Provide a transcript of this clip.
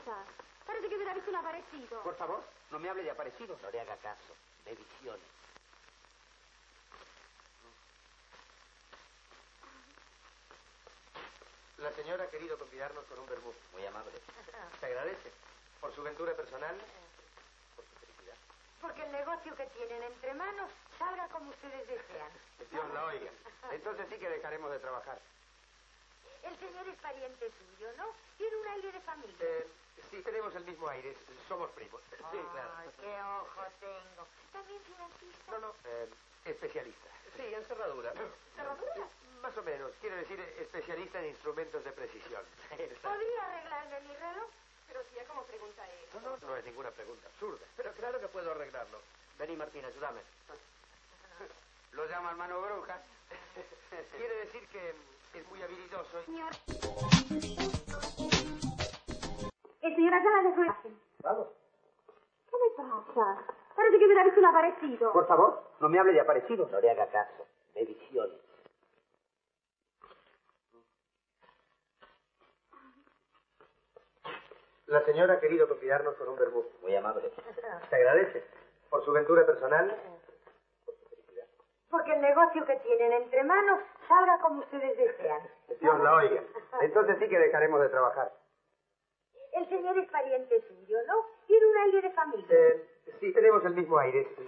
pasa? Parece que hubiera visto un aparecido. Por favor, no me hable de aparecido. No le haga caso. De visiones. La señora ha querido convidarnos con un vermú. Muy amable. Se agradece. Por su ventura personal, por su felicidad. Porque el negocio que tienen entre manos salga como ustedes desean. Dios la oiga. Entonces sí que dejaremos de trabajar. El señor es pariente suyo, ¿no? Tiene un aire de familia. Sí, tenemos el mismo aire. Somos primos. Sí, claro. Ay, qué ojo tengo. ¿También financista? No, especialista. Sí, en cerradura. ¿Cerradura? Más o menos. Quiere decir especialista en instrumentos de precisión. ¿Podría arreglarme mi reloj? Pero si ya como pregunta eso. No es ninguna pregunta absurda. Pero claro que puedo arreglarlo. Vení, Martín, ayúdame. Lo llaman mano bruja. Quiere decir que es muy habilidoso. Señor. El señor acaba de su... Vamos. ¿Qué me pasa? Parece que hubiera visto un aparecido. Por favor, no me hable de aparecido. No le haga caso. De visiones. La señora ha querido convidarnos con un vermú. Muy amable. Se agradece. Por su ventura personal, por su felicidad. Porque el negocio que tienen entre manos salga como ustedes desean. Dios la oiga. Entonces sí que dejaremos de trabajar. El señor es pariente suyo, ¿no? Tiene un aire de familia. Sí, tenemos el mismo aire.